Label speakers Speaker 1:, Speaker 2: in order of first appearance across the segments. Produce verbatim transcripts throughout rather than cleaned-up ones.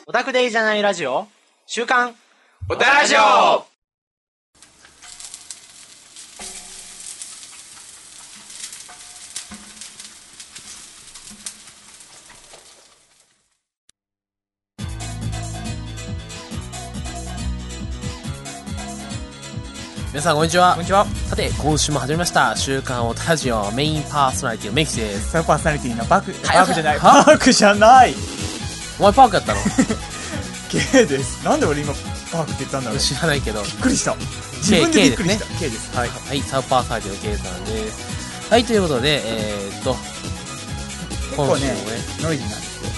Speaker 1: オタクでいいじゃないラジオ週刊
Speaker 2: オタラジオ。
Speaker 3: 皆さんこんにちは。
Speaker 4: こんにちは。
Speaker 3: さて今週も始めました週刊オタラジオメインパーソナリティのメイキです。
Speaker 4: サブパーソナリティのバク、
Speaker 3: はい
Speaker 4: バクじゃない、
Speaker 3: は
Speaker 4: パークじゃない。
Speaker 3: お前パークやったの？
Speaker 4: K です。なんで俺今パークって言ったんだろう。
Speaker 3: 知らないけど
Speaker 4: びっくりした。自分でびっくりした。K です。はい。
Speaker 3: はい、サブパーソナリティの K さんです。はい、ということでえー、っと
Speaker 4: 結構ね
Speaker 3: 今週もね、
Speaker 4: ノイズなんですよ。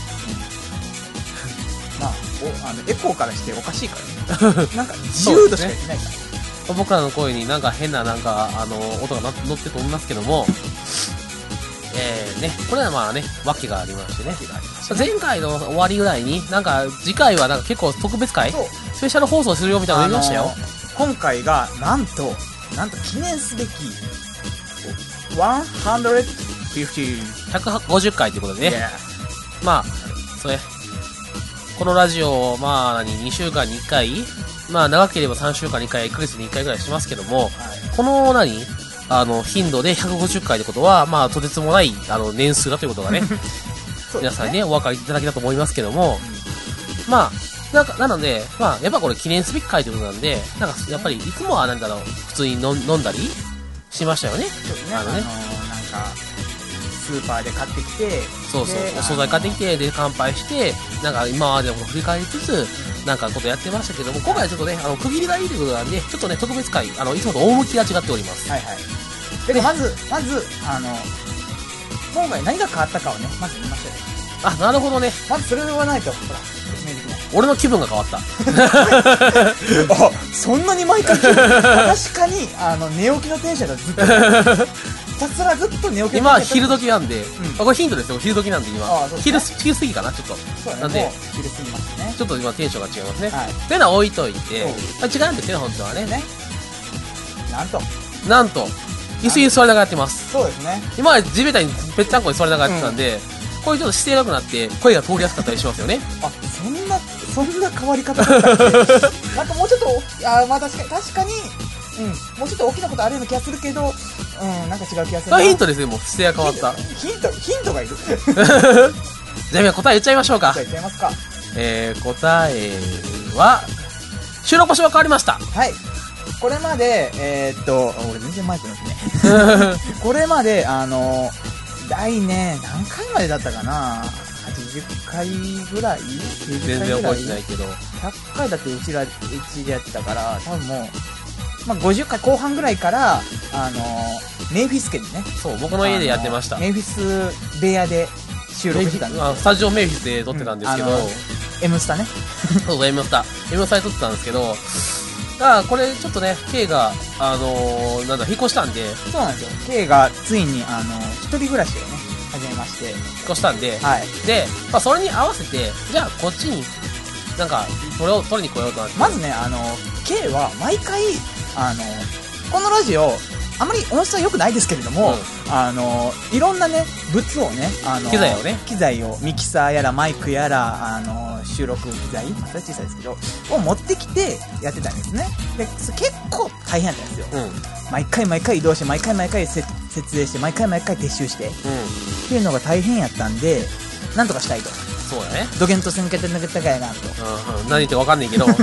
Speaker 4: まあ、おあのエコーからしておかしいからね。なんか自由度しか言ってないから。
Speaker 3: うん、僕らの声になんか変ななんかあの音がな乗ってると思いますけども、えーね、これはまあね訳がありましてね。前回の終わりぐらいになんか次回はなんか結構特別会スペシャル放送するよみたいなの言いましたよ。
Speaker 4: あのー、今回がなんとなんと記念すべきひゃくごじゅう。
Speaker 3: ひゃくごじゅっかいということでね、yeah. まあそれこのラジオをまあ何にしゅうかんにいっかい、まあ長ければさんしゅうかんにいっかい、いっかげつにいっかいぐらいしますけども、はい、この何あの頻度でひゃくごじゅっかいってことはまあとてつもないあの年数だということがね皆さんにねお分かりいただけたと思いますけども、うん、まあなんかなのでまあやっぱこれ記念すべき回ということなんで、なんかやっぱりいつもはなんだろう普通に飲んだりしましたよね。
Speaker 4: そうね、あのね、あのー、なんかスーパーで買ってきて、
Speaker 3: そうそうお惣菜買ってきてで乾杯してなんか今までも振り返りつつなんかことやってましたけども、今回はちょっとねあの区切りがいいということなんでちょっとね特別会あのいつもと趣が違っております。
Speaker 4: はいはい。でまずまずあの今回何が変わったかをねまず言いましょう。
Speaker 3: あ、なるほどね。
Speaker 4: まずそれで言わないとほら説明できない。
Speaker 3: 俺の気分が変わった
Speaker 4: あ、そんなに毎回確かにあの寝起きのテンションだずっとひたすらずっと寝起きのテンション
Speaker 3: 今昼時なんで、うん、これヒントですよ。昼時なんで今
Speaker 4: ああ、ね、
Speaker 3: 昼昼過ぎかなちょっと
Speaker 4: そう、ね、
Speaker 3: なんで
Speaker 4: 昼過ぎましたね。
Speaker 3: ちょっと今テンションが違いますね、はい、というのは置いといて、まあ、違うんですよ本当はね。ね
Speaker 4: なんと
Speaker 3: なんと椅子に座りながらやってます。
Speaker 4: そうですね。
Speaker 3: 今まで地べたにぺったんこに座りながらやってたんで、うん、こういうちょっと姿勢良くなって声が通りやすかったりしますよね。
Speaker 4: あ、そんなそんな変わり方だったっけなんかもうちょっとあ、まあ確かに確かに、うん、もうちょっと大きなことあるような気がするけど、うん、なんか違う気がするな。
Speaker 3: ヒントですね。もう姿勢が変わった
Speaker 4: ヒントヒントがいる
Speaker 3: じゃあ答え言っちゃいましょうか。
Speaker 4: 答え言っちゃいますか。
Speaker 3: えー、答えは収録場所が変わりました。
Speaker 4: はい。これまでえー、っと俺全然マイクなんですねこれまであの第ね何回までだったかな、はちじゅっかいぐらい、きゅうじゅっかいぐらい、
Speaker 3: 全然覚えてないけどひ
Speaker 4: ゃっかいだってうちらうちでやってたから多分もう、まあ、ごじゅっかいこう半ぐらいからあのメイフィス家にね、
Speaker 3: そう僕の家でやってました。
Speaker 4: メイフィス部屋で収録してたんですよ。
Speaker 3: スタジオメイフィスで撮ってたんですけど、うん、
Speaker 4: M スタね
Speaker 3: そう M スタ M スタで撮ってたんですけど、だからこれちょっとね K があのー、なんだ引っ越したんで、
Speaker 4: そうなんですよ。 K がついにあの一人暮らしをね始めまして引っ
Speaker 3: 越したんで、
Speaker 4: はい、
Speaker 3: で、まあ、それに合わせてじゃあこっちになんかそれを取りに来ようとなって、
Speaker 4: まずねあの K は毎回あのこのラジオあまり音質は良くないですけれども、うん、あのいろんなね物をねあの
Speaker 3: 機材をね
Speaker 4: 機材をミキサーやらマイクやらあの収録機材、まあ、それは小さいですけどを持ってきてやってたんですね。で結構大変だったんですよ、うん、毎回毎回移動して毎回毎回設営して毎回毎回撤収して、うん、っていうのが大変やったんでなんとかしたいと。
Speaker 3: そうだね。
Speaker 4: ドゲンとせんけて抜けたかやがんと、
Speaker 3: うんうん、何言って分かんないけどはい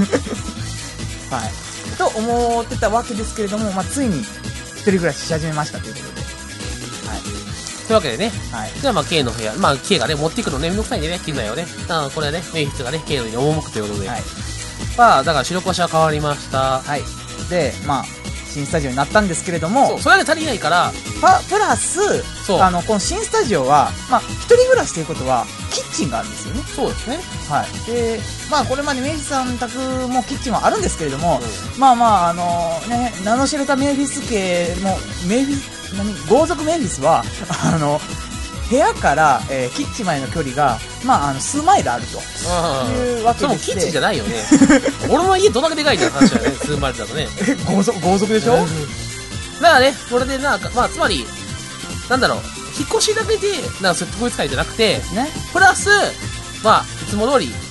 Speaker 4: と思ってたわけですけれども、まあ、ついに一人暮らしし始めましたということで、はい、
Speaker 3: というわけでね、
Speaker 4: はい、
Speaker 3: じゃあまあ K の部屋、まあ K がね持ってくるのねめんどくさいんでね機材をね、あこれはねメイフィスがね K のに赴くということで、はい、まあだから収録場所は変わりました。
Speaker 4: はい。でまあ新スタジオになったんですけれども、
Speaker 3: そうそれだけ足りないから
Speaker 4: パプラスあのこの新スタジオはまあ一人暮らしということはキッチンがあるんですよね。
Speaker 3: そうですね。
Speaker 4: はい。でまあこれまでメイフィスさん宅もキッチンはあるんですけれども、うん、まあまああのね名の知れたメイフィス家もメイフィス何豪族メイフィスはあの部屋から、えー、キッチンまでの距離が、まあ、あの数マイルあるというわけでして、それも
Speaker 3: キッチンじゃないよね俺の家どんだけでかいんだって話だよね数マイルだとね
Speaker 4: 豪族、豪族でしょ、うん、
Speaker 3: だからねこれでなんか、まあ、つまりなんだろう引っ越しだけでなんかそういう特別会じゃなくて、ね、プラス、まあ、いつも通り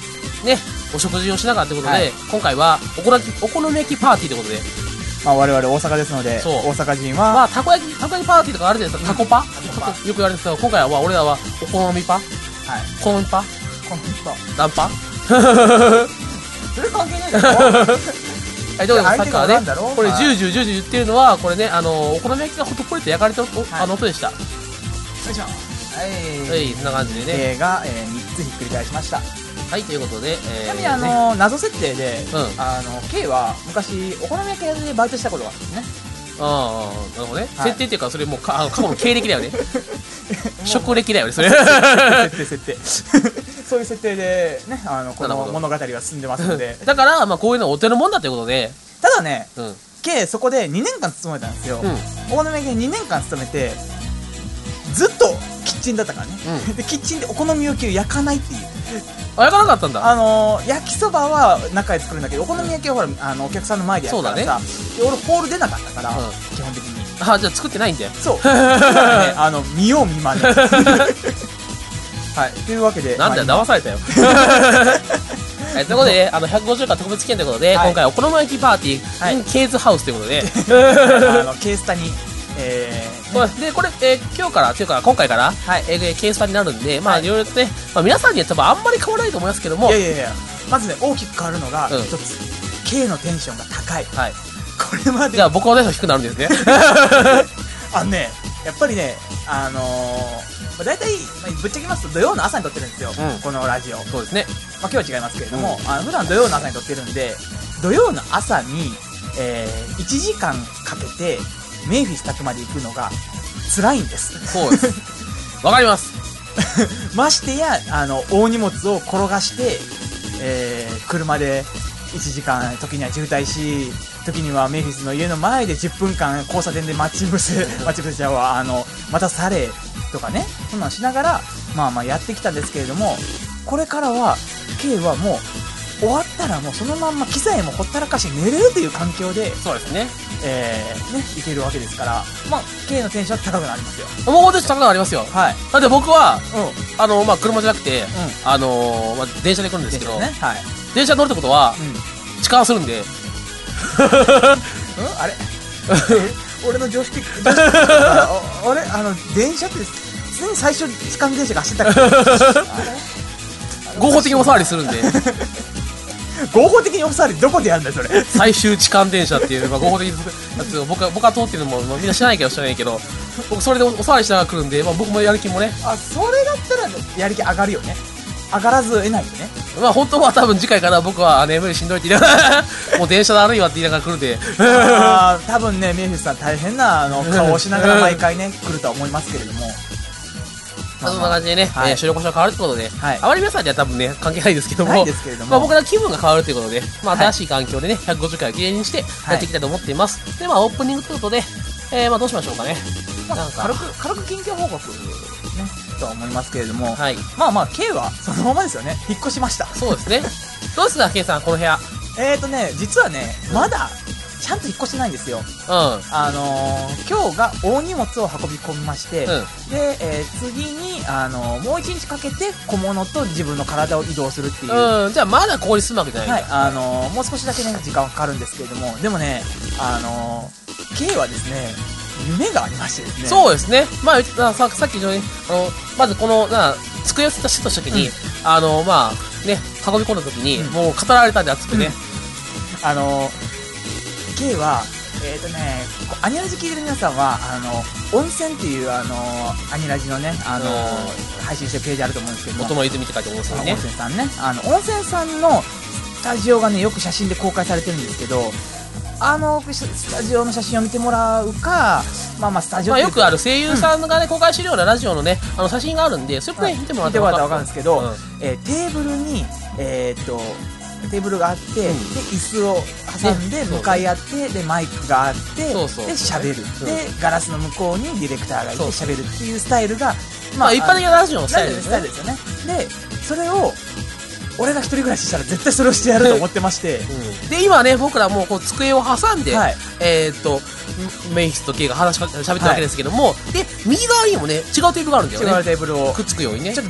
Speaker 3: ね、お食事をしながらということで、
Speaker 4: はい
Speaker 3: 今回はお好みお好み焼きパーティーということで、
Speaker 4: まあ、我々大阪ですので、
Speaker 3: そう
Speaker 4: 大阪人は、
Speaker 3: まあ、たこ焼き、たこ焼きパーティーとかあるじゃないですか、タコパ、
Speaker 4: タコパ
Speaker 3: よく言われるんですけど、今回はまあ俺らはお好みパ、
Speaker 4: はい、
Speaker 3: 好みパ、
Speaker 4: コンピューター。
Speaker 3: ランパ
Speaker 4: それ関係ないだろ
Speaker 3: はい、ということで、さっきからね
Speaker 4: 相手がおらんだろ、
Speaker 3: これ、
Speaker 4: はい
Speaker 3: ジュージュージュージュー言ってるのは、これね、あの、お好み焼きがホットプレート焼かれてる、おあの音でした。
Speaker 4: よいしょ。はい。
Speaker 3: はい、そんな感じでね。
Speaker 4: K が、えー、みっつひっくり返しました。
Speaker 3: はい、ということで、えー、
Speaker 4: ちなみにあの、謎設定で、
Speaker 3: うん
Speaker 4: あの K は昔お好み焼き屋でバイトしたことがあるんですね。
Speaker 3: ああ、なるほどね。
Speaker 4: はい
Speaker 3: 設定っていうか、それもうか、あの過去の経歴だよね。職歴だよね、それ。
Speaker 4: 設定設定そういう設定でね、あのこの
Speaker 3: なるほど
Speaker 4: 物語は進んでますので
Speaker 3: だから、まあ、こういうのお手のもんだということで、
Speaker 4: ただね、
Speaker 3: うん。うん。
Speaker 4: K そこでにねんかん勤めたんですよ。お好み焼き屋にねんかん勤めてずっとキッチンだったからね、
Speaker 3: うん
Speaker 4: でキッチンでお好み焼きを焼かないっていう、
Speaker 3: あ、焼かなかったんだ。
Speaker 4: あのー、焼きそばは中で作るんだけどお好み焼きはほらあのお客さんの前でやるからさ、で俺ホール出なかったから、
Speaker 3: うん
Speaker 4: 基本的に
Speaker 3: あ、じゃあ作ってないんだよ。
Speaker 4: そうだからね、あの見よう見まねはいというわけで
Speaker 3: なんだよ、
Speaker 4: まあ
Speaker 3: 騙されたよ。はい、ということで、あの、ひゃくごじゅうかん特別券ということで、
Speaker 4: はい
Speaker 3: 今回お好み焼きパーティー、
Speaker 4: はい
Speaker 3: in ケーズハウスということで、
Speaker 4: 今あのケースタにえーね
Speaker 3: まあで、これ、えー今日から、というか、今回から、
Speaker 4: はい
Speaker 3: えーケースタになるんで、まあ、
Speaker 4: はい
Speaker 3: いろいろとね、まあ、皆さんには多分あんまり変わらないと思いますけども、
Speaker 4: いやいやいやまずね大きく変わるのが
Speaker 3: うん
Speaker 4: 一つ、K のテンションが高い
Speaker 3: はい。
Speaker 4: これまで
Speaker 3: じゃあ、僕のテンション低くなるんですね。
Speaker 4: あのねやっぱりねあのー、まあ、大体、まあ、ぶっちゃけますと土曜の朝に撮ってるんですよ、
Speaker 3: うん
Speaker 4: このラジオ、ま
Speaker 3: そうですね。
Speaker 4: あ、今日は違いますけれども、あの普段土曜の朝に撮ってるんで土曜の朝に、えー、いちじかんかけてメイフィス宅まで行くのが辛いんです
Speaker 3: そうです。わかります。
Speaker 4: ましてやあの大荷物を転がして、えー、車でいちじかん時には渋滞し時にはメイフィスの家の前でじゅっぷんかん交差点で待ち伏せ待ち伏せちゃうわあのまたされとかねそんなのしながらまあまあやってきたんですけれどもこれからは K はもう終わったらもうそのまんま機材もほったらかして寝れるという環境で、
Speaker 3: そうですね。
Speaker 4: えー、ねいけるわけですからまあ K のテンションは高くなりますよ
Speaker 3: もう私高くなりますよ。
Speaker 4: はい
Speaker 3: だって僕は、
Speaker 4: うん
Speaker 3: あの、まあ、車じゃなくて、あのー、まあ、電車で来るんですけど、
Speaker 4: ねはい
Speaker 3: 電車乗るってことは、
Speaker 4: うん
Speaker 3: 痴漢するんで、
Speaker 4: うんあれ俺の常識常識あおあれあの電車って常に最初痴漢電車が走ってたから
Speaker 3: 合法的にお触りするんで、
Speaker 4: 合法的におさりどこでやるんだよそれ
Speaker 3: 最終痴漢電車っていう、まあ、合法的なやつを僕は、僕は通ってるのも、まあ、みんな知らないけど知らないけど、僕それでお触りしながら来るんで、まあ、僕もやる気もね、
Speaker 4: あそれだったらやる気上がるよね上がらず得ないよね
Speaker 3: まあ、本当は多分次回から僕は、あ眠いしんどいって言いながら、もう電車だるいわって言いながら来るんで、
Speaker 4: あー多分ねメイフィスさん大変なあの顔をしながら毎回ね来るとは思いますけれども
Speaker 3: そんな感じでね、
Speaker 4: はい
Speaker 3: えー収録場所が変わるってことで、
Speaker 4: はい
Speaker 3: あまり皆さんには多分ね、関係ないですけども、
Speaker 4: ないですけれども
Speaker 3: まあ僕ら気分が変わるということで、まあ
Speaker 4: はい
Speaker 3: 新しい環境でね、ひゃくごじゅっかいを記念にしてやっていきたいと思っています。で、まあオープニングということで、えー、まあどうしましょうかね。
Speaker 4: まあ
Speaker 3: なんか
Speaker 4: 軽く軽く近況報告ねとは思いますけれども、
Speaker 3: はい。
Speaker 4: まあまあ K はそのままですよね引っ越しました
Speaker 3: そうですね。どうですか、ケイさん、この部屋。
Speaker 4: えーとね実はねまだちゃんと引っ越してないんですよ
Speaker 3: うん。
Speaker 4: あのー、今日が大荷物を運び込みまして、
Speaker 3: うん。
Speaker 4: で、えー次に、あのーもう一日かけて小物と自分の体を移動するっていう、は
Speaker 3: うん。じゃあまだここに住むわけじゃない
Speaker 4: い
Speaker 3: んだ。
Speaker 4: あのーもう少しだけね時間はかかるんですけれどもでもね、あのー、K はですね夢がありましてですね
Speaker 3: そうですね。まあ、ささっきのね、あの、まずこの、な、机をセットした時に、
Speaker 4: うん
Speaker 3: あの、まあ、ね、運び込んだ時に、
Speaker 4: うん
Speaker 3: もう語られたんで熱くね。
Speaker 4: あのー、K はえーとね、こうアニラジ聞いてる皆さんはあの温泉っていうあのアニラジのね、あの
Speaker 3: うん
Speaker 4: 配信してるページあると思うんですけども
Speaker 3: 元の泉って書いて思うんですよね
Speaker 4: 温泉。さんねあの温泉さんのスタジオがねよく写真で公開されてるんですけどあのスタジオの写真を見てもらうかまあまあスタジオ
Speaker 3: まあ、
Speaker 4: っていうか
Speaker 3: よくある声優さんがね、公開してるようなラジオのね、あの写真があるんで、それね、見てもらって
Speaker 4: 見てもらったら分かるんですけど、
Speaker 3: うん
Speaker 4: えーテーブルにえーっとテーブルがあって、で椅子を挟んで
Speaker 3: ね
Speaker 4: 向かい合ってでマイクがあって
Speaker 3: そうそう
Speaker 4: で喋る、
Speaker 3: うん
Speaker 4: でガラスの向こうにディレクターがいて
Speaker 3: そう
Speaker 4: 喋るっていうスタイルが
Speaker 3: まあ、一般的なラジオのスタイルですね
Speaker 4: ラジオのス。タイルですよねでそれを俺が一人暮らししたら絶対それをしてやると思ってまして
Speaker 3: うんで、今ね、僕らもうこう机を挟んで、
Speaker 4: はい
Speaker 3: えーっと、メイスとケイが話しか喋ってるわけですけども、で、右側にもね、違うテーブルがあるんだよね。
Speaker 4: 違うテーブルを
Speaker 3: くっつくようにね。
Speaker 4: ちょっと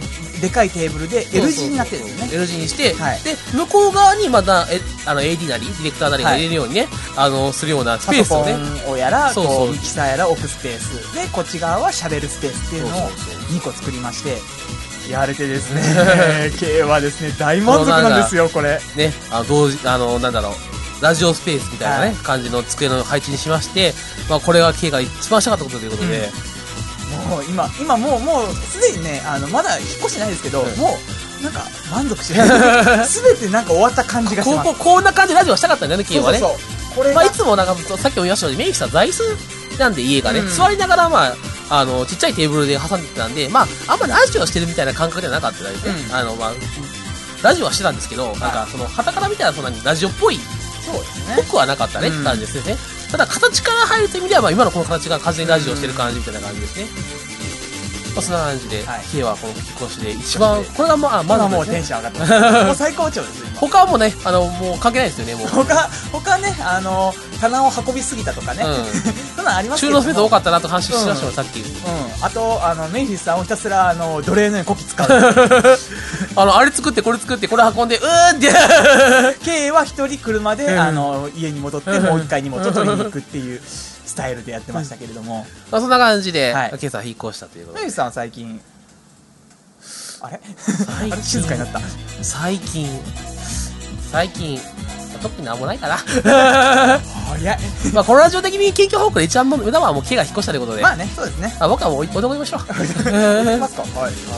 Speaker 4: でかいテーブルで L 字になってるんですよね。
Speaker 3: L 字にして、
Speaker 4: はい、
Speaker 3: で向こう側にまたえあの エーディー なりディレクターなりが入れるようにね、はい、あのするようなスペースをね、
Speaker 4: パソコンをやら
Speaker 3: そうそう
Speaker 4: こうミキサーやら置くスペースで、こっち側は喋るスペースっていうのをにこ作りましてやれてですねK はですね大満足なんですよ。これ
Speaker 3: ね、あの同時あのなんだろうラジオスペースみたいなね、はい、感じの机の配置にしまして、まあ、これが K が一番したかったことということで、
Speaker 4: うん、もう今今もうもうすでにねあのまだ引っ越してないですけど、うん、もうなんか満足してるすべてなんか終わった感じがします。
Speaker 3: こここんな感じでラジオしたかったんだよね K はね。
Speaker 4: そうそうそうこれ
Speaker 3: まあ、いつもなんかさっきも言いましたようにメイキさん座椅子なんで家がね、うん、座りながらまああのちっちゃいテーブルで挟んでたんで、まああんまりラジオしてるみたいな感覚ではなかったですね、うん、あのまあラジオはしてたんですけど、はい、なんかその傍から見たらそんなにラジオっぽい
Speaker 4: そうですね
Speaker 3: 僕はなかったねって感じですね、うん、ただ形から入るという意味では、まあ、今のこの形が完全にラジオしてる感じみたいな感じですね、まあ、そんな感じで、はい、K はこの引っ越しで一番これがまあまだ、ね、
Speaker 4: もうテンション上がってますもう最高潮ですよ
Speaker 3: 他はもうねあのもう関係ないですよねもう
Speaker 4: 他他ねあの棚を運びすぎたとかね、うん、そんなのありますけど
Speaker 3: 収納スペース多かったなと話してましたよ、うん、さっき、うん、
Speaker 4: あとあのメイフィスさんをひたすらあの奴隷のようにこき使う
Speaker 3: あのあれ作ってこれ作ってこれ運んでうーんって
Speaker 4: K は一人車で、うん、あの家に戻ってもう一回荷物を取りに行くっていうスタイルでやってましたけれども、
Speaker 3: まあ、そんな感じで、はい、K さん引っ越したということで。
Speaker 4: メイフィスさんは最近あれ
Speaker 3: 最近
Speaker 4: 静かになった
Speaker 3: 最近最近特になんもないかな
Speaker 4: 早い
Speaker 3: まあこのラジオ的に近況報告で一番目玉はもう K が引っ越したということで、
Speaker 4: まあねそうですね、
Speaker 3: あ僕はもう置いときましょう
Speaker 4: はい、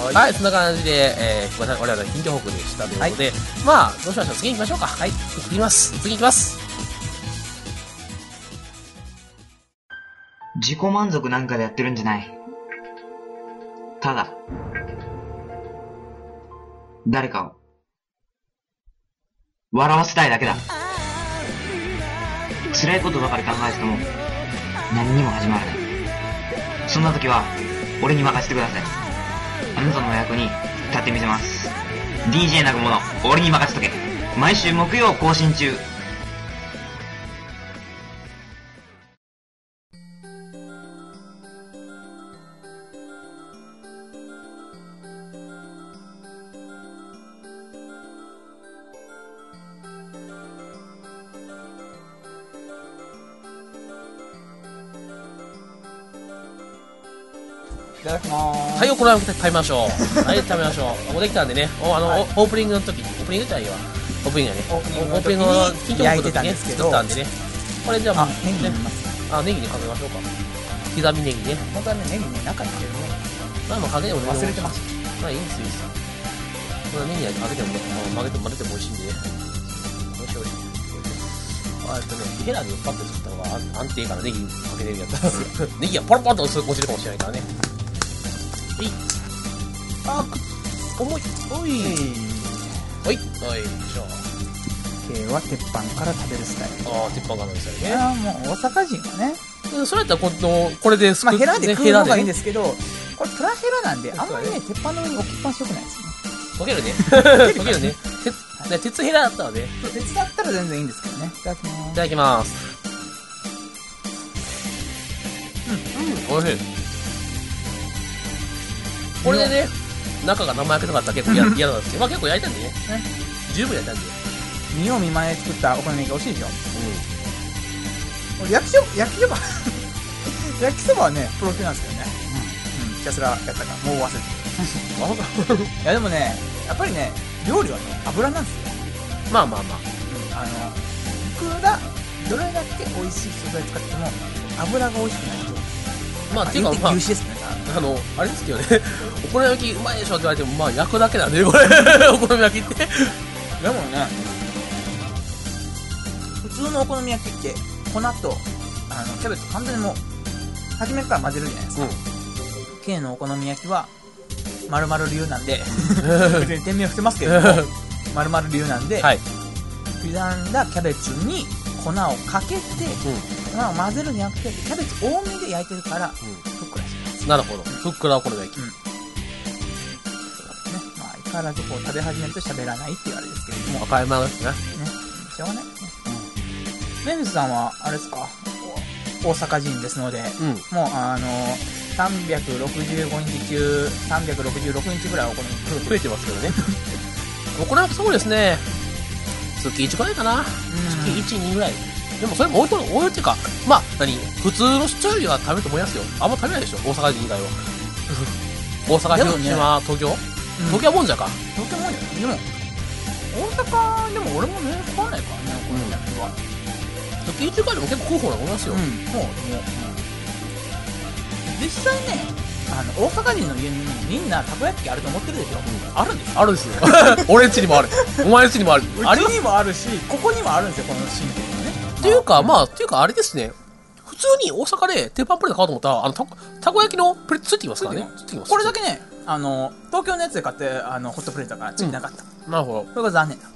Speaker 3: はい、そんな感じで、えー、我々は近況報告でしたということで、はい、まあどうしましょう次行きましょうか。はい行きます次行きます
Speaker 2: 自己満足なんかでやってるんじゃない。ただ誰かを笑わせたいだけだ。辛いことばかり考えてても何にも始まらない。そんな時は俺に任せてください。あなたのお役に立ってみせます。 ディージェー なぐもの俺に任せとけ。毎週木曜更新中。
Speaker 4: いただきまーす。
Speaker 3: はい、これは食べましょう。はい、食べましょう。もうできたんでね、おあの、はい、オープニングの時に、オープニングじゃないわ。オープニングやね。
Speaker 4: オープニングの時に焼いてたんですけど、
Speaker 3: 作ったんでね。これじゃあ、
Speaker 4: あ、ネギにます。
Speaker 3: あ、ネギにかけましょうか。刻みネギね。
Speaker 4: 本当はね、ネギね、中に入れるね。
Speaker 3: まあ、もうかけてもね。
Speaker 4: 忘れてました。
Speaker 3: まあ、いいんですよ、いいですよ。このネギかけても、まあ、混ぜても混ぜても美味しいんでね。よしよし。あえっとね、ヘラでパッと作った方が安定からネギかけてるやつ。ネギがポロポロと落ちるかもしれないからね。はい。あー、重い。おい。はい。はい。しょ。
Speaker 4: K は鉄板から食べるスタイル。
Speaker 3: ああ、鉄板からのスタイルね。
Speaker 4: いやもう大阪人はね。
Speaker 3: それやったらこの、これで
Speaker 4: まあヘラで食うのがいいんですけど、これプラヘラなんで、あんまりね、鉄板の上に置きっぱなしよくないですよね。
Speaker 3: 溶けるね。溶けるね。鉄、鉄ヘラだったらね。
Speaker 4: 鉄だったら全然いいんですけどね。いただきます。
Speaker 3: いただきます。うん、うん、おいしい。これでね、中が生焼けとかあったら結構嫌なんですけど、まあ結構焼いたんでね。十分焼いたんで。
Speaker 4: 見よう見まねで作ったお好み焼き美味しいでしょ。うん。焼きそば、焼きそば焼きそばはね、プロ級なんですけどね。うん。うん。ひたすらやったから、もう忘れてる。いやでもね、やっぱりね、料理はね、油なんですよ。
Speaker 3: まあまあまあ。
Speaker 4: うん。あの、いくら、どれだけ美味しい素材使っても、油が美味しくないと。
Speaker 3: まあ、っていうか、まあ、
Speaker 4: 牛脂ですね。
Speaker 3: あの、あれですけどね、お好み焼きうまいでしょって言われても、まあ、焼くだけなんで、これ、お好み焼きって。
Speaker 4: でもね、普通のお好み焼きって、粉と、あの、キャベツ完全にもう、初めから混ぜるじゃないですか。うん、K のお好み焼きは、丸々流なんで、別に店名を伏せますけども、丸々流なんで、はい、刻んだキャベツに粉をかけて、うん、粉を混ぜるんじゃなくて、キャベツ多めで焼いてるから、うん、ふっくらします。
Speaker 3: なるほど。ふっくらお好み焼き。うん。
Speaker 4: そうですね。まあ、相変わらずこう食べ始めると喋らないっていうあれですけれども。
Speaker 3: 赤いままですね。ね。
Speaker 4: しょうがないですね。うん。メンズさんは、あれですか、大阪人ですので、うん、もう、あの、 さんびゃくろくじゅうごにち中さんびゃくろくじゅうろくにちぐらいお好み焼き
Speaker 3: 増えてますけどね。お好み焼きそうですね。月いちぐらいかな。月いち、にぐらい。でもそれも多いと、多いっていうか、まあ、何普通の出張よりは食べると思いますよ。あんま食べないでしょ、大阪人以外は。大阪、広島、東京、東京はもんじゃか。
Speaker 4: 東京もんじゃでも、大阪でも俺もね、食わないからね、お好み焼きは。
Speaker 3: 月いちぐらいでも結構食う方だと思いますよ。
Speaker 4: うん、もう、もう、実際ね、あの、大阪人の家にみんなたこ焼きあると思ってるでしょ。あるんですよ。
Speaker 3: あるんですよ。俺んちにもある。お前んちにもある。
Speaker 4: うちにもあるし、ここにもあるんですよ、この新店のね。
Speaker 3: っていうか、まあ、っていうかあれですね。普通に大阪で鉄板プレート買おうと思ったら、あの、たたこ焼きのプレートついてきますからね。ついてきます。
Speaker 4: これだけね、あの、東京のやつで買って、あの、ホットプレートだからついてなかった。
Speaker 3: うん、なるほど。
Speaker 4: それが残念だ。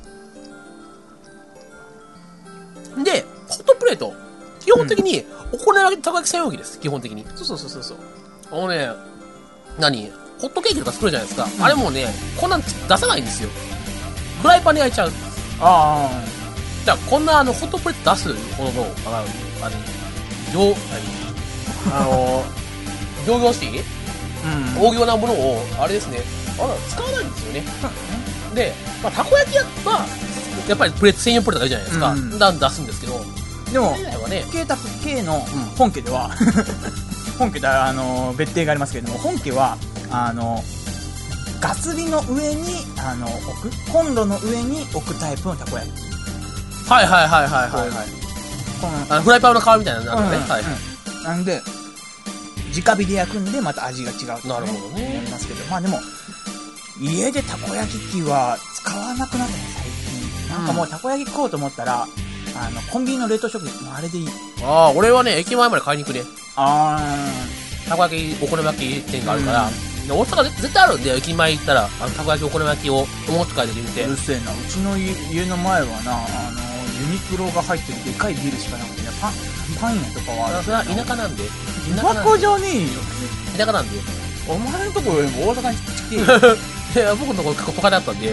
Speaker 3: で、ホットプレート、基本的に、お好み焼きたこ焼き専用機です。基本的に。
Speaker 4: そうそうそうそうそう。
Speaker 3: あのね、何ホットケーキとか作るじゃないですか。うん、あれもうね、こんなん出さないんですよ。フライパンで焼いちゃう。
Speaker 4: ああ。
Speaker 3: じゃあ、こんなあの、ホットプレート出すほどの、あの、あの、業、何あの、業業式うん。大行なものを、あれですね、あら、使わないんですよね。で、まあ、たこ焼きは、まあ、やっぱりプレート、専用プレートがいるじゃないですか。うん、だん出すんですけど。
Speaker 4: でも、
Speaker 3: ね、
Speaker 4: K タク K の本家では、うん、本家では、あの、別邸がありますけれども、本家は、あの、ガス火の上に、あの、置くコンロの上に置くタイプのたこ焼き。
Speaker 3: はいはいはいはいはい、はい。このあのフライパンの皮みたいなのがあるのね。うん、はい、
Speaker 4: うん。なんで、直火で焼くんで、また味が違う、ね。
Speaker 3: なるほどね。
Speaker 4: 思いますけど、まあでも、家でたこ焼き器は使わなくなったね、最近。なんかもうたこ焼き食おうと思ったら、あの、コンビニの冷凍食品、もうあれでいい。
Speaker 3: ああ、俺はね、駅前まで買いに行くね。
Speaker 4: あ
Speaker 3: ー。たこ焼き、お好み焼き店があるから、うん、大阪で絶対あるんで、駅前行ったら、あの、たこ焼き、お好み焼きをお持ち帰りで見て。
Speaker 4: うるせえな、うちの家の前はな、あの、ユニクロが入ってるでかいビールしかなくてね、パン、パン屋とかはある。
Speaker 3: それは田舎なんで。
Speaker 4: 田舎じゃねえよ。
Speaker 3: 田舎なんで。
Speaker 4: お前のところよりも大阪に来て
Speaker 3: いや、僕のところ結構都会だったんで。うん。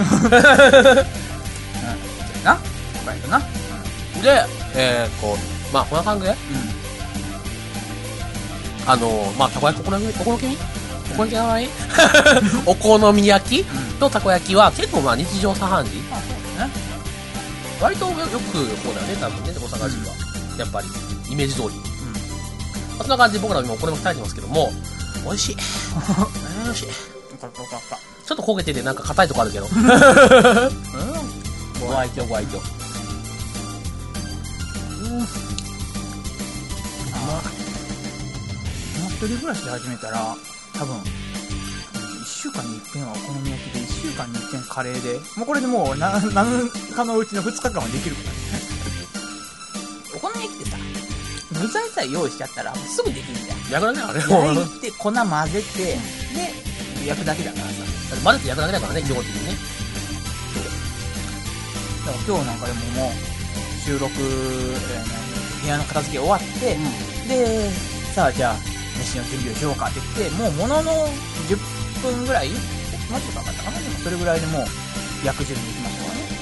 Speaker 4: な、都会だな。
Speaker 3: で、えー、こう、まあ、こんな感じで、うん、あの、まあ、たこ焼き、お好み、お好み焼きお好み焼きないお好み焼きとたこ焼きは結構まあ日常茶飯事。あ、そうだね。割とよく食う方だよね、多分ね、大阪人は。うん、やっぱり、イメージ通り。うん。まあ、そんな感じで僕ら今お好み焼き食べてますけども、美味しい。美味しい。よかったよかった。ちょっと焦げててなんか硬いとこあるけど。うん。ご愛嬌ご愛嬌。うん。
Speaker 4: ああ。一人暮らしで始めたら、多分、いっしゅうかんに一遍はお好み焼きで、いっしゅうかんに一遍カレーで、もうこれでもう、な、なんかのうちのふつかかんはできるからね。お好み焼きってさ、具材さえ用意しちゃったら、もうすぐできるんだよ。
Speaker 3: 焼くだけだから
Speaker 4: ね。焼いて、粉混ぜて、で、焼くだけだからさ。
Speaker 3: 混ぜて焼くだけだからね、基本的にね。
Speaker 4: だから今日なんかでももう、収録、えー、部屋の片付け終わって、うん、で、さあじゃあ、飯の準備をしようかって言って、もうもののじゅっぷんぐらい、もうちょっとかかったかな、でもそれぐらいでもう焼く準備できましたからね。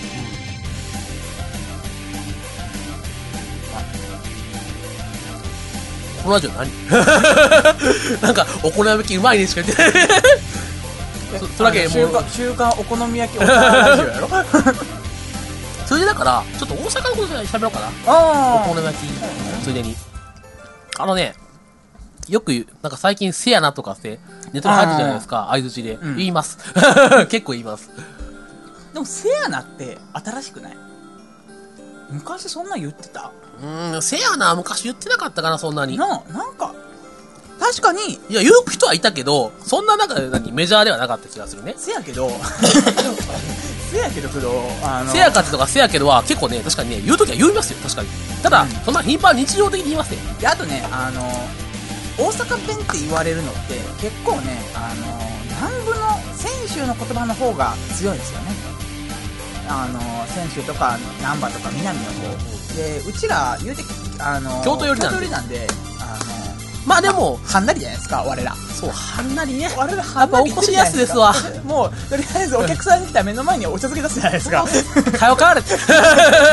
Speaker 3: うん、このラジオ何なんか、お好み焼きうまいねしか言ってない。そ, それだけもう。
Speaker 4: 週刊お好み焼きおラジオやろ
Speaker 3: それでだから、ちょっと大阪のことで喋ろうかな。
Speaker 4: あ
Speaker 3: お好み焼き、ついでに。あのね、よく言う、なんか最近せやなとかって、ネットに入ってるじゃないですか、相槌で、うん。言います。結構言います。
Speaker 4: でもせやなって新しくない？昔そんな言ってた？
Speaker 3: うーん、せやな昔言ってなかったかな、そんなに。
Speaker 4: な、なんか、確かに。
Speaker 3: いや、言う人はいたけど、そんななんか何メジャーではなかった気がするね。
Speaker 4: せやけど、せやけどけど、あの
Speaker 3: せやかってとかせやけどは結構ね、確かにね、言うときは言いますよ、確かに。ただ、うん、そんな頻繁日常的に言いますね。
Speaker 4: で、あとね、あの、大阪弁って言われるのって結構ね、あの南部の泉州の言葉の方が強いんですよね。あの泉州とか難波とか南の方で、うちら言うてあの
Speaker 3: 京都寄りなんで、
Speaker 4: 京都寄りなんで、あの
Speaker 3: まあでも
Speaker 4: はんなりじゃないですか、我ら。
Speaker 3: そう、はんなりね。
Speaker 4: 我らはんなり
Speaker 3: やっぱおこしやすですわ。
Speaker 4: もうとりあえずお客さんに来たら目の前にお茶漬け出すじゃないですか。
Speaker 3: はよ変われって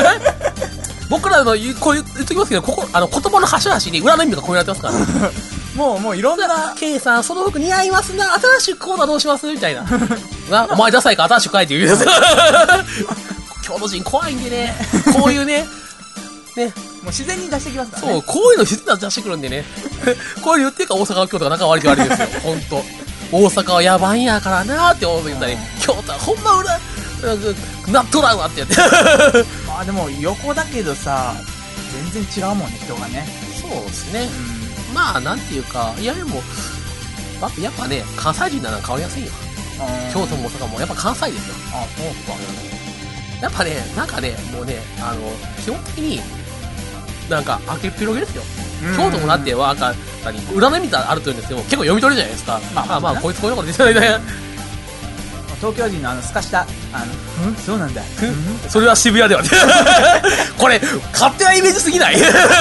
Speaker 3: 僕らの言う、こう言っときますけど、ここ、あの、言葉の端々に裏の意味が込められてますから、ね。
Speaker 4: もう、もういろんな、
Speaker 3: ケイさん、その服似合いますな。新しくコーナーどうしますみたいな。な、お前ダサいから新しく書いて言うやつ。京都人怖いんでね。こういうね、ね。
Speaker 4: もう自然に出してきますからね。
Speaker 3: そう、こういうの自然に出してくるんでね。こういうの言ってるから大阪の京都が仲悪いって言われるんですよ。ほんと。大阪は野蛮やからなーって思って言ったり、京都はほんま裏、なっとらんわってやって。
Speaker 4: まあでも横だけどさ、全然違うもんね、人がね。
Speaker 3: そうですね。
Speaker 4: うん。
Speaker 3: まあ、なんていうか、いやでも、やっぱやっぱね、関西人なら変わりやすいよ。京都も大阪もやっぱ関西ですよ。
Speaker 4: あ、そうか。
Speaker 3: やっぱね、なんかね、もうね、あの、基本的に、なんか、明けっぴろげですよ。京都もだって、なんか、何、占いみたいなのあると言うんですけど、結構読み取れるじゃないですか。
Speaker 4: まあまあ
Speaker 3: まあ、まあ、こいつこういうこと出てないね。
Speaker 4: 東京人のあの、すかした、あの、うんそうなんだ。うん
Speaker 3: それは渋谷ではね。これ、勝手なイメージすぎない？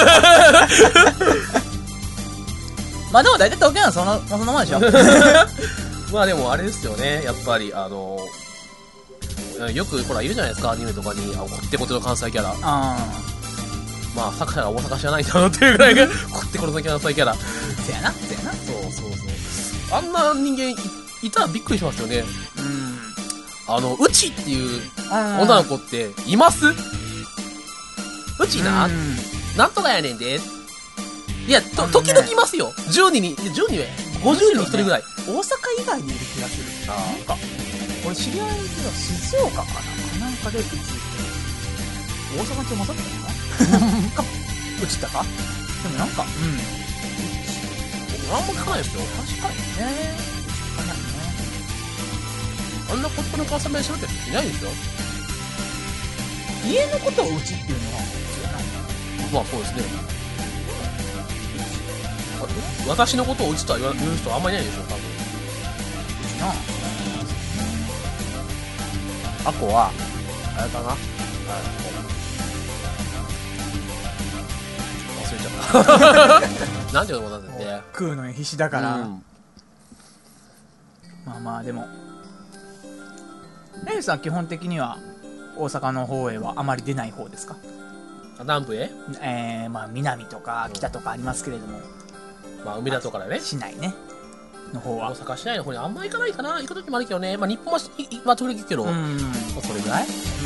Speaker 4: まあでも大体東京はその、そのままでしょ。
Speaker 3: まあでもあれですよね、やっぱり、あの、よくほらいるじゃないですか、アニメとかに、あ、こってこての関西キャラ。
Speaker 4: あ
Speaker 3: まあ、作者が大阪知らないんだろうっていうぐらいが、こってこての関西キャラ。
Speaker 4: あ。せやな、せやな。
Speaker 3: そうそうそう。あんな人間い、いたらびっくりしますよね。
Speaker 4: うん。
Speaker 3: あの、うちっていう
Speaker 4: 女
Speaker 3: 女の子っています？うちな、
Speaker 4: うん
Speaker 3: なんとかやねんで。いや、と、
Speaker 4: あのね
Speaker 3: 時々いますよ。じゅうにんに、じゅうにんはごじゅうにんにひとりぐらい。
Speaker 4: 大阪以外にいる気がする。なんか、俺知り合いでは静岡かなかなんかでうち、大阪って混ざったのかなか、うちったかでもなんか、うん。
Speaker 3: あんま聞かないですよ。
Speaker 4: 確かにね。かなりね。
Speaker 3: あんなこっちの関西弁しゃべってる人いないでしょ。
Speaker 4: 家のことをうちっていうのは、
Speaker 3: まあそうですね。私のことをうちとは言わ言う人はあんまりいないでしょ、多分。
Speaker 4: うちな。
Speaker 3: あこは、あれかな、あ忘れちゃった。なんていうのもなんだって。
Speaker 4: 食うのに必死だから、
Speaker 3: うん
Speaker 4: まあまあでもレイさん基本的には大阪の方へはあまり出ない方ですか？
Speaker 3: 南部へ、
Speaker 4: えー、まあ南とか北とかありますけれども、
Speaker 3: まあ海だとからね。
Speaker 4: 市内ねの方は
Speaker 3: 大阪市内の方にあんま行かないかな。行く時もあるけどね。まあ日本は、まあ時々行くけど、
Speaker 4: うん、うん、
Speaker 3: まあそれぐらい。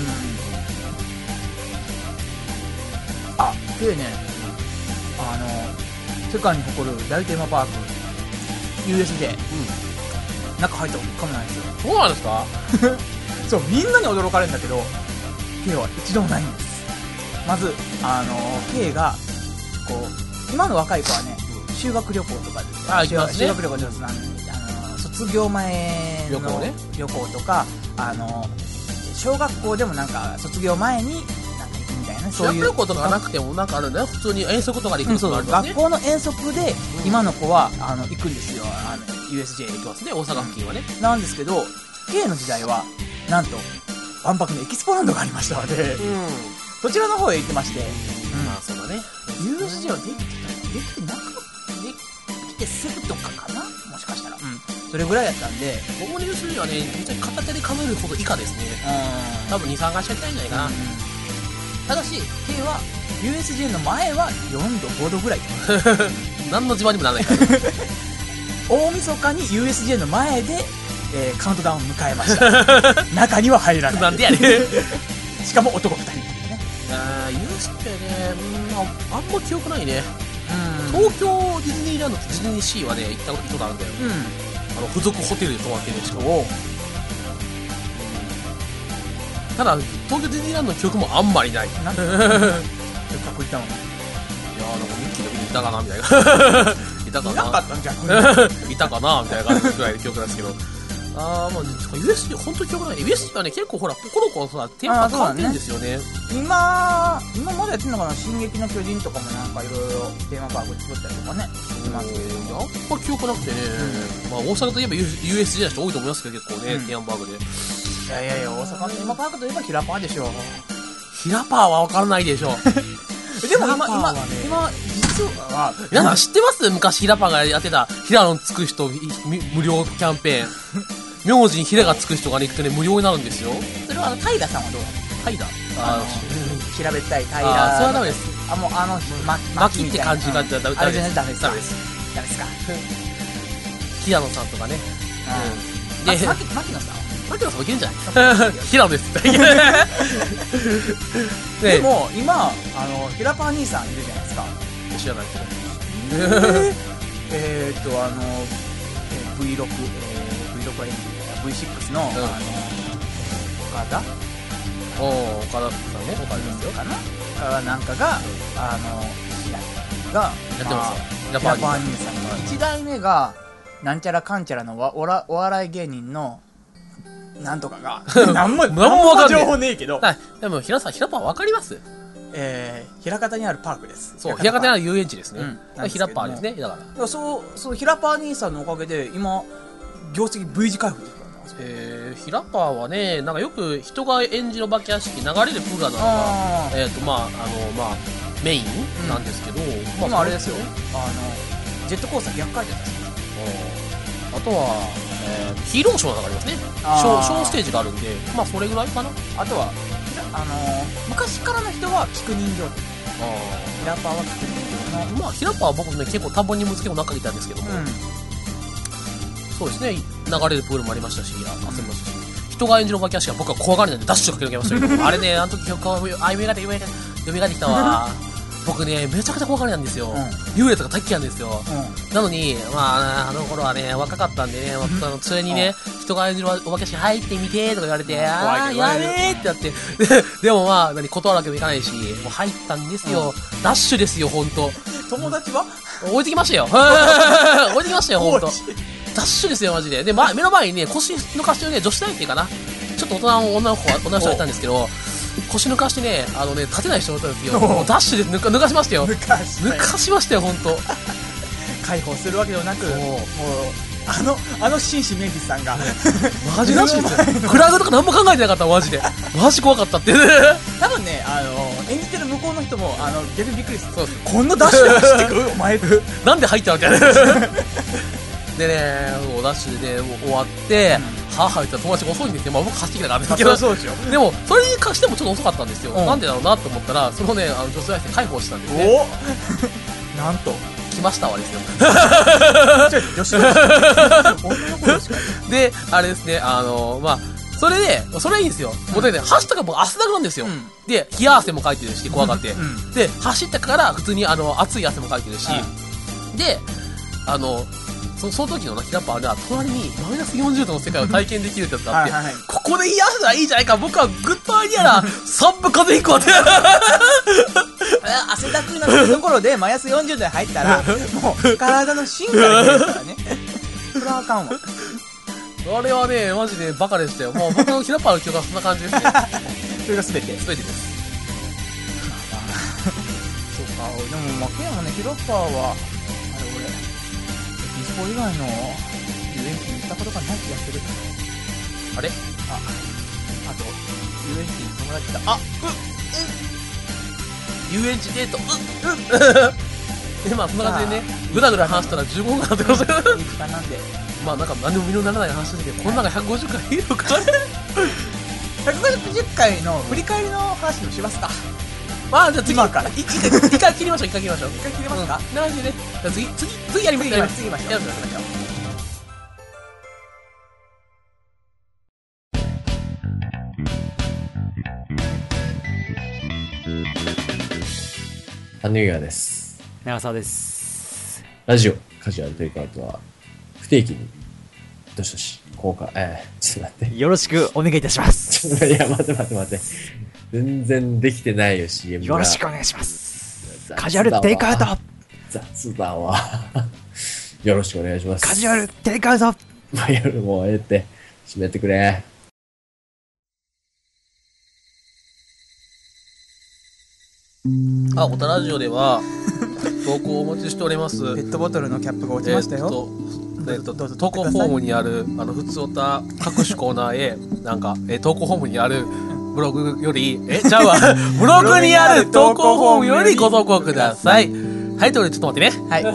Speaker 4: あでねあの世界に誇る大テーマパーク ユーエスジェー、うん、中入ったこと一回もないんですよ。
Speaker 3: そうなんですか？
Speaker 4: そうみんなに驚かれるんだけど K は一度もないんです。まずあの K がこう今の若い子はね修学旅行とかで
Speaker 3: あ行きますね。
Speaker 4: 修学旅行上手なんであの卒業前の
Speaker 3: 旅行ね
Speaker 4: 旅行とかあの小学校でもなんか卒業前になんか行くみたいな
Speaker 3: 修学旅行とかなくてもなんかあるんだよ。普通に遠足とかで行く
Speaker 4: うん、そう
Speaker 3: ことがあるんですね。
Speaker 4: 学校の遠足で今の子はあの行くんですよ。あの ユーエスジェー 行きます
Speaker 3: ね、大阪付近はね。
Speaker 4: なんですけど K の時代はなんと万博のエキスポランドがありましたので、
Speaker 3: うん。
Speaker 4: そちらの方へ行ってまして、
Speaker 3: まあそうだね。
Speaker 4: ユーエスジェー はできてたできてなかったできてすぐとかかなもしかしたら、うん、それぐらいやったんで、
Speaker 3: 僕のニュースにはね、実際片手で数えるほど以下ですね。
Speaker 4: うん
Speaker 3: 多分に、さんがしかやってないんじゃないかな。
Speaker 4: ただし K は ユーエスジェー の前はよんどごどぐらい
Speaker 3: 何の自慢にもならないから。
Speaker 4: 大晦日に ユーエスジェー の前で、えーカウントダウンを迎えました中には入らない
Speaker 3: なんでやねん。
Speaker 4: しかも男ふたりっていうね、
Speaker 3: あー、ユーエスジェーね、うん、まあ、あんま記憶ないね。
Speaker 4: うん
Speaker 3: 東京ディズニーランドとディズニーシーはね、行ったことあるんだよ。あの、付属ホテルで泊まってるしかも。
Speaker 4: お
Speaker 3: ただ、東京ディズニーランドの記憶もあんまりない。いや
Speaker 4: なんでせっかく行ったのに
Speaker 3: ー、なんかミッキーの時にいたかなみたいな。いたか
Speaker 4: いな
Speaker 3: な
Speaker 4: かったんじゃん
Speaker 3: いたかなみたいな感じぐらいの記憶なんですけど。あー、まあ、ユーエスジェー、ほんと記憶ないね。ユーエスジェー はね、結構ほら、コロコロさ、テーマ変わってるんですよね。
Speaker 4: 今今まだやってんのかな進撃の巨人とかもなんかいろいろテーマパーク作ったりとかねしてますけど
Speaker 3: あんま記憶なくてね、まあ大阪といえば ユーエスジェー の人多いと思いますけど、結構ね、
Speaker 4: うん
Speaker 3: テーマパークで。
Speaker 4: いやいやいや大阪のテーマパークといえばキラパーでしょ
Speaker 3: ヒラパーは分からないでしょ。
Speaker 4: でも今今
Speaker 3: キラパーはね
Speaker 4: 今実は
Speaker 3: 皆さん知ってます？昔ヒラパーがやってた、ヒラのつく人み無料キャンペーン。名字にヒラがつく人がね、行くとね、無料になるんですよ。
Speaker 4: それはあの平さんはどうなの
Speaker 3: タイだ。
Speaker 4: あ
Speaker 3: あ
Speaker 4: の平べったい平
Speaker 3: あー、それはダメです。
Speaker 4: あもうあのま
Speaker 3: 巻きって感じがダメ
Speaker 4: あれじゃないダメですか
Speaker 3: ダメです。
Speaker 4: 誰ですか？
Speaker 3: 平野さんとかね。
Speaker 4: うん。
Speaker 3: で、
Speaker 4: で、牧牧野さん。
Speaker 3: 牧野さんもいけるんじゃない平野ですって言ったら
Speaker 4: でも今あの平パー兄さんいるじゃないですか。
Speaker 3: 知らないけど。
Speaker 4: えーっとあの、えー、ブイろく、えー、ブイろく は ブイシックス の、
Speaker 3: うん、
Speaker 4: あの岡田
Speaker 3: おお岡田さんね、岡田ですよ
Speaker 4: かなかなんかが、あのが
Speaker 3: やってますよ、
Speaker 4: まあ、
Speaker 3: 平
Speaker 4: パー兄さんがいち代目がなんちゃらかんちゃらのわおらお笑い芸人のなんとかがなんも
Speaker 3: なんもわかんねえ
Speaker 4: 情報ねえけど、
Speaker 3: はい、でも平さん平パーわかります？
Speaker 4: えー、平方にあるパークです。
Speaker 3: そう、平方にある遊園地ですね。
Speaker 4: うん、
Speaker 3: 平パーですね、だから。
Speaker 4: そう、そう、平パー兄さんのおかげで、今、業績 V 字回復ですからね。
Speaker 3: えー、平パーはね、なんかよく人が演じるお化け屋敷、流れるプールなのが、えっ、ー、と、まあ、あの、まあ、メインなんですけど、うん、
Speaker 4: まあ、今あれですよ、あの、ジェットコースター逆回転です。
Speaker 3: あとは、えー、ヒーローショーがありますね。ショー、ショーステージがあるんで、まあ、それぐらいかな。
Speaker 4: あとは、あの、昔からの人は菊人形。平パーは菊人形の。
Speaker 3: まあ、平パーは僕ね、結構多分にもつけも中にいたんですけども、うん、そうですね、流れるプールもありましたし、遊びましたし、人が演じるお化け屋敷は僕は怖がりなんでダッシュかけてきましたけど、あれね、あの時、あ、夢が出て、夢が出てきたわ。僕ね、めちゃくちゃ怖がりなんですよ。うん、幽霊とか大っ嫌いなんですよ。うん、なのに、まあ、あの頃はね、若かったんでね、まあ、普通にね、人が演じるお化け屋敷入ってみてとか言われて、ああ、やべえってなって、でもまあ、何、断るわけにもいかないし、もう入ったんですよ。うん、ダッシュですよ、ほんと。
Speaker 4: 友達は
Speaker 3: 置いてきましたよ。置いてきましたよ、ほんと。ダッシュですよ、マジで。で、まあ、目の前にね、腰抜かしてるね、女子大生かな。ちょっと大人の女の子が、女の人がいたんですけど、腰抜かしてね、あのね、立てない人だったんですよ。もうダッシュで抜か、抜かしましたよ。抜かし抜かしましたよ、ほんと。
Speaker 4: 解放するわけではなく、もう、あの、あの紳士メイフィスさんが。
Speaker 3: マジダッシュですよ。クラウドとか何も考えてなかった、マジで。マジ怖かったって。
Speaker 4: 多分ね、あの、演じてる向こうの人も、あの、逆にびっくりする。そうです。こんなダッシュで走ってくるお前。
Speaker 3: なんで入ったわけでね、もうダッシュでね、もう終わって、はぁはぁ言ったら友達が遅いんですよ。まあ僕走ってきたからですけど。そうですよ。でも、それに貸してもちょっと遅かったんですよ。なんでだろうなと思ったら、そのね、あの女性大生解放したんですね。
Speaker 4: おなんと。
Speaker 3: 来ましたわですよ。
Speaker 4: よし
Speaker 3: で、あれですね、あの、まあ、それで、それいいんですよ。もうね、走ったから僕汗だくなんですよ。で、冷や汗もかいてるし、怖がって。で、走ったから普通にあの、熱い汗もかいてるし、で、あの、そ, その時のな、平パーが隣にマイナスよんじゅうどの世界を体験できるってやつがあって、はいはいはい、ここで癒せたらいいじゃないか、僕はグッドアイディアだ、サンプ風邪ひくわって。
Speaker 4: 汗だくなところでマイナスよんじゅうどに入ったら、もう体の芯から出るからね。それはあかんわ。
Speaker 3: あれはね、マジでバカでしたよ。もう僕の平パーの記憶はそんな感じですね。
Speaker 4: それが全て
Speaker 3: 全てです。
Speaker 4: そうか、でも負けやもね、平パーは、これ以外の遊園地に行ったことがない気がする。
Speaker 3: あれ
Speaker 4: あ、あと、遊園地に友達だ。あ、
Speaker 3: う、うん、遊園地デート、うん、うん。で、まあ、そんな感じでね、ぐだぐだ話したらじゅうごふんかなってましたけど。
Speaker 4: いい時間なんで。
Speaker 3: まあ、なんか何でも身のならない話ですけど、この中ひゃくごじゅっかいいいのかね。
Speaker 4: ひゃくごじゅっかいの振り返りの話もしますか。
Speaker 3: まあ、じゃあ次
Speaker 4: 今から
Speaker 3: 一回切りましょう、一回切りましょう。
Speaker 4: 一回切りますか。
Speaker 3: な感じでね。じゃあ次、次、次やりましょう。
Speaker 4: 次やりましょう。やりましょう。
Speaker 5: 羽生です。
Speaker 6: 長澤です。
Speaker 5: ラジオカジュアルテイクアウトは不定期にどしどし公開、えー、ちょっと待って。
Speaker 6: よろしくお願いいたします。
Speaker 5: いや、待って待って待って。全然できてないよ、シーエム が。
Speaker 6: よろしくお願いします。カジュアルテイクアウト。
Speaker 5: 雑だわ。よろしくお願いします。
Speaker 6: カジュアルテイクアウト。
Speaker 5: まあ、夜もうええって、閉めてくれ。
Speaker 3: あ、おたラジオでは投稿をお待ちしております。
Speaker 4: ペットボトルのキャップが落ちましたよ。
Speaker 3: えっと、投稿フォームにある、あの、ふつおた各種コーナーへ、なんか、え、投稿フォームにあるブログより、え、ちゃうわ。ブログにある投稿フォームよりご投稿ください。はい、ということで、ちょっと待ってね。
Speaker 4: はい。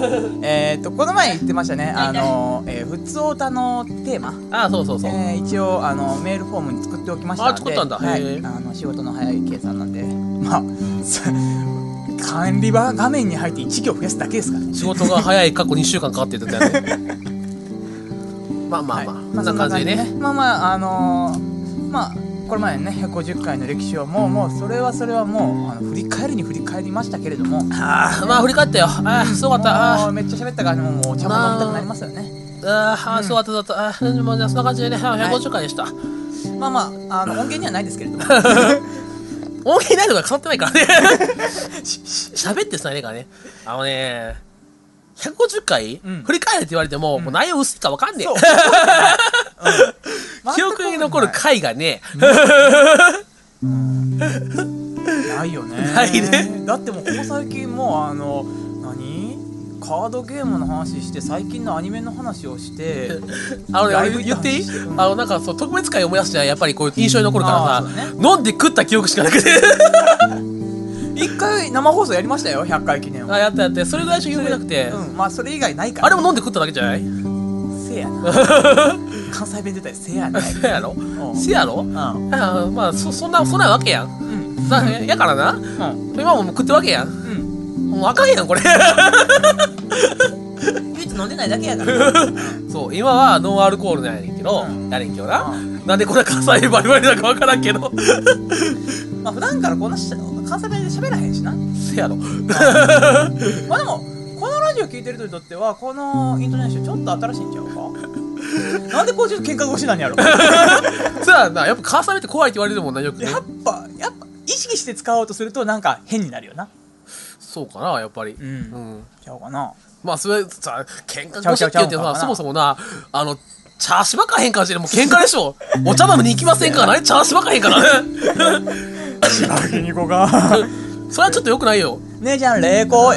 Speaker 4: えっと、この前言ってましたね。あの、えー、ふつおたのテーマ。
Speaker 3: ああ、そうそうそう。
Speaker 4: えー、一応、あの、メールフォームに作っておきましたので。
Speaker 3: あ、作ったんだ。
Speaker 4: はい。あの、仕事の早い計算なんで。まあ、 管理場画面に入っていち行増やすだけですからね。
Speaker 3: 仕事が早い過去にしゅうかんかかってるってやつね。まあまあまあ、
Speaker 4: はい
Speaker 3: こんな感じでね。
Speaker 4: まあまあ、あのー、まあ、これまでね、ひゃくごじゅっかいの歴史をもう、もう、それはそれはもう、あの振り返りに振り返りましたけれども、
Speaker 3: ああ、まあ振り返ったよ。ああ、すごかった。あ
Speaker 4: もうめっちゃ喋ったから、もう、もうお茶も飲みたくなりますよね。
Speaker 3: あ、ああ、すごかった、そうだった。ああ、でもじゃあそんな感じでね、ひゃくごじゅっかいでした。
Speaker 4: まあまあ、あの、音源にはないですけれども。
Speaker 3: 音源ないのが変わってないからね。喋ってさないからね。あのね、ひゃくごじゅっかい、
Speaker 4: うん
Speaker 3: 振り返れって言われても、もう内容薄いかわかんね
Speaker 4: そう。
Speaker 3: え。記憶に残る回がね、
Speaker 4: ないよね。
Speaker 3: ないね。
Speaker 4: だってもうここ最近もうあの何カードゲームの話して最近のアニメの話をして
Speaker 3: あのね、
Speaker 4: ライブ
Speaker 3: 俺言っていい、
Speaker 4: うん
Speaker 3: あの、なんかそう、特別会思い出してやっぱりこう印象に残るからさ、
Speaker 4: あーそうね
Speaker 3: 飲んで食った記憶しかなくて。
Speaker 4: 一回生放送やりましたよひゃっかい記念を。
Speaker 3: あ、やったやって、それぐらいしか記憶なくて、
Speaker 4: うん、まあそれ以外ないから。
Speaker 3: あれも飲んで食っただけじゃない
Speaker 4: せやな。関西弁出たよせやな。
Speaker 3: せやろ
Speaker 4: うん
Speaker 3: せやろ
Speaker 4: うん
Speaker 3: あーまあ、そ、そんな、そんなわけやん。
Speaker 4: うん
Speaker 3: なやからな、
Speaker 4: うん
Speaker 3: 今ももう食ってるわけやん。
Speaker 4: うん。
Speaker 3: もうあかんやん、これ。
Speaker 4: 唯一飲んでないだけやから。
Speaker 3: そう、今はノンアルコールなんやねんけど、
Speaker 4: うん
Speaker 3: やねんけどな。
Speaker 4: う
Speaker 3: なんでこんな関西バリバリだかわからんけど。
Speaker 4: まあ普段からこんなし関西弁で喋らへんしな。
Speaker 3: せやろ。
Speaker 4: まあでもこのラジオ聞いてる人にとってはこのイントネーションちょっと新しいんちゃうか。なんでこうちょっと喧嘩腰なんやろ。
Speaker 3: そうやな、やっぱ関西弁って怖いって言われるもんな、よくね
Speaker 4: や。っぱやっぱ意識して使おうとするとなんか変になるよな。
Speaker 3: そうかな、やっぱり。
Speaker 4: うん
Speaker 3: うん。
Speaker 4: ちゃうかな。
Speaker 3: まあ、それさ、喧嘩
Speaker 4: ちゃうちゃう
Speaker 3: 腰って言ってさ、
Speaker 4: ちゃうかな
Speaker 3: そもそもな、あの、茶しばかへんかしてもう喧嘩でしょ。お茶飲みに行きませんからね、茶しばかへんからね。
Speaker 4: 白木にこが。
Speaker 3: それはちょっと良くないよ。
Speaker 4: 姉ちゃん霊光。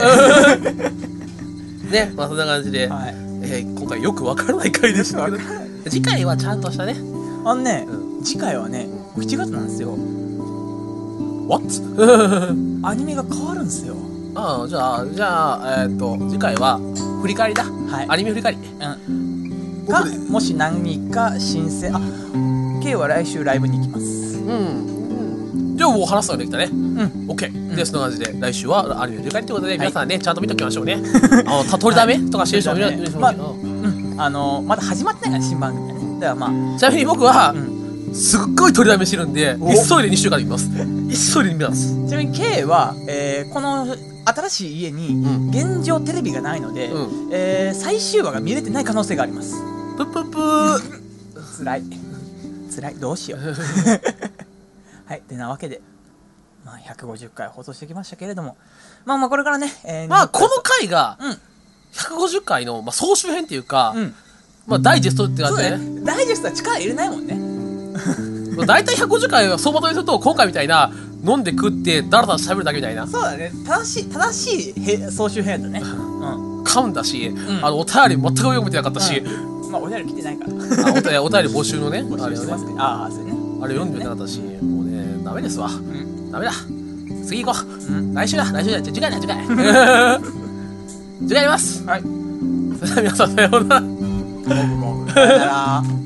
Speaker 3: ね、まあそんな感じで、
Speaker 4: はい。
Speaker 3: えー今回よくわからない回でしたけど、次回はちゃんとしたね。
Speaker 4: あのね、次回はねしちがつなんですよ。
Speaker 3: What?
Speaker 4: アニメが変わるんですよ。
Speaker 3: ああ、じゃあ、じゃあ、えーっと、次回は、振り返りだ。
Speaker 4: はい。
Speaker 3: アニメ振り返り。
Speaker 4: うん。かもし何か新鮮。あ、K は来週ライブに行きます。
Speaker 3: うん。じゃあもう話すのができたね。
Speaker 4: うん。
Speaker 3: OK。で、そんな感じで、来週はアニメ振り返りということで、皆さんね、ちゃんと見ときましょうね。あの、た取りだめとかしてる人もいるいる人もいるけど。
Speaker 4: うん。あのまだ始まってないから新番組がね。だからまあ。
Speaker 3: ちなみに僕は
Speaker 4: う、ん。
Speaker 3: すっごい取りだめしてるんで、
Speaker 4: お
Speaker 3: 急いでにしゅうかんで見ます。急いで見ます。
Speaker 4: ちなみに K は、えーこの新しい家に
Speaker 3: うん
Speaker 4: 現状テレビがないので、
Speaker 3: う
Speaker 4: えー最終話が見れてない可能性があります。
Speaker 3: ぷっぷっぷー。
Speaker 4: つらいつらいどうしよう。はいてなわけで、まあ、ひゃくごじゅっかい放送してきましたけれども、まあまあこれからね、えー
Speaker 3: まあ、この回が、
Speaker 4: うん
Speaker 3: ひゃくごじゅっかいの、まあ、総集編っていうか、
Speaker 4: うん
Speaker 3: まあ、ダイジェストって感じでね。
Speaker 4: そうだねダイジェストは力入れないもんね。
Speaker 3: だいたいひゃくごじゅっかいを総まとめすると、今回みたいな、飲んで食って、だらだら喋るだけみたいな、
Speaker 4: そうだね正しい正しいへ総集編だね。うん
Speaker 3: 噛んだし、
Speaker 4: ん
Speaker 3: あの、お便り全く読めてなかったし、
Speaker 4: まあお便り来てないから
Speaker 3: あお便りお便り募集のね、
Speaker 4: 募
Speaker 3: あれをね
Speaker 4: 集してます、ねああそうね
Speaker 3: あれ読んでなかったし、もうね、ダメですわ。
Speaker 4: うん
Speaker 3: ダメだ。次行こう。
Speaker 4: うん
Speaker 3: 来週だ、来週だ。じゃ、次回だ、次回。次回やります。
Speaker 4: はい
Speaker 3: それでは皆さん、さようなら。
Speaker 4: もぐもぐさよなら。